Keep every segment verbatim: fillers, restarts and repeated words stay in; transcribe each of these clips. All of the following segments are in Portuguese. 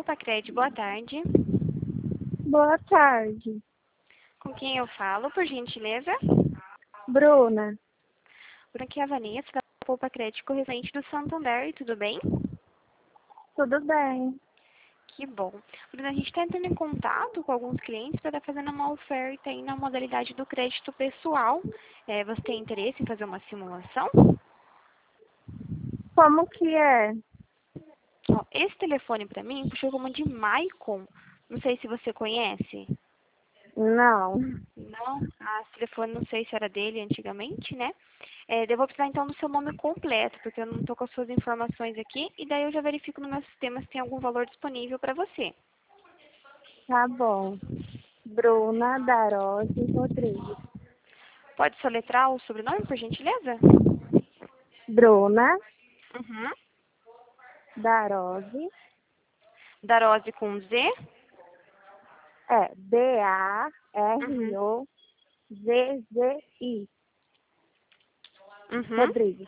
Poupa Crédito, boa tarde. Boa tarde, Com quem eu falo, por gentileza? Bruna. Por aqui é a Vanessa, da Poupa Crédito, correspondente do Santander, tudo bem? Tudo bem? Que bom. Bruna, a gente está entrando em contato com alguns clientes para estar fazendo uma oferta aí na modalidade do crédito pessoal. É, você tem interesse em fazer uma simulação? Como que é? Ó, esse telefone para mim puxou como de Maicon. Não sei se você conhece. Não. Não? Ah, esse telefone não sei se era dele antigamente, né? É, eu vou precisar então do seu nome completo, porque eu não estou com as suas informações aqui, e daí eu já verifico no meu sistema se tem algum valor disponível para você. Tá bom. Bruna Darose Rodrigues. Pode soletrar o sobrenome, por gentileza? Bruna Uhum. Darose. Darose com Z. É D A Uhum. R O Z Z I. Uhum. Rodrigues.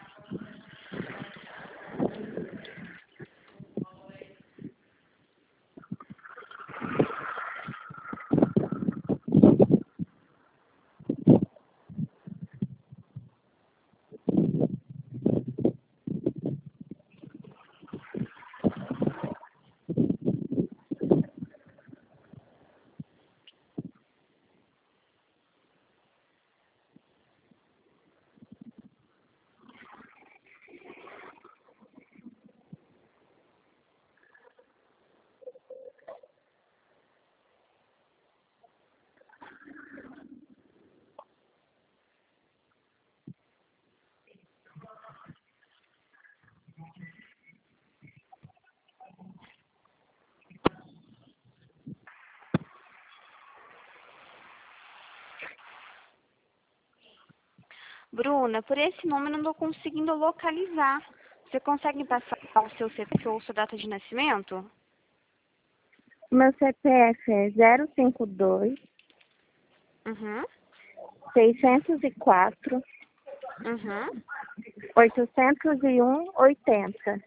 Bruna, por esse nome eu não estou conseguindo localizar. Você consegue passar o seu C P F ou sua data de nascimento? Meu C P F é zero cinco dois, Uhum. seiscentos e quatro, Uhum. oitocentos e um, oitenta.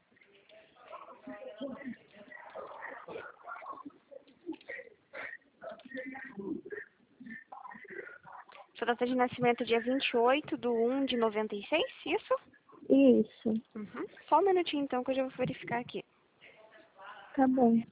Sua data de nascimento é dia vinte e oito de um de noventa e seis, isso? Isso. Uhum. Só um minutinho então que eu já vou verificar aqui. Tá bom.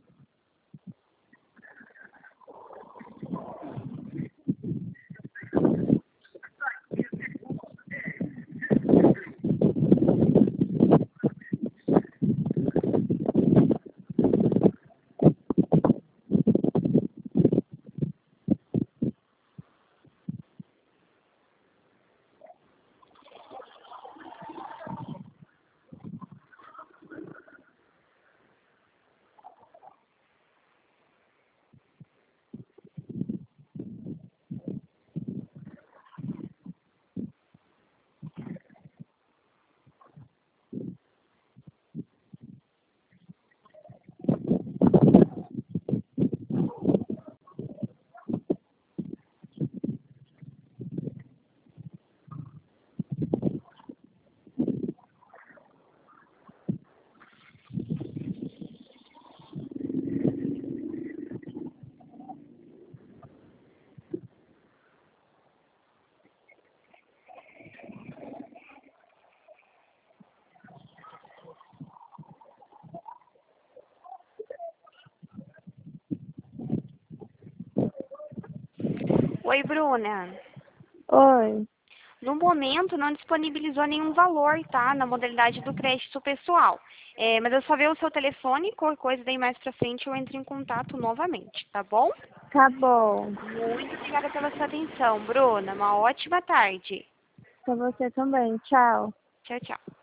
Oi, Bruna. Oi. No momento não disponibilizou nenhum valor, tá? Na modalidade do crédito pessoal. É, mas eu só ver o seu telefone, qualquer coisa daí mais pra frente eu entro em contato novamente, tá bom? Tá bom. Muito obrigada pela sua atenção, Bruna. Uma ótima tarde. Pra você também. Tchau. Tchau, tchau.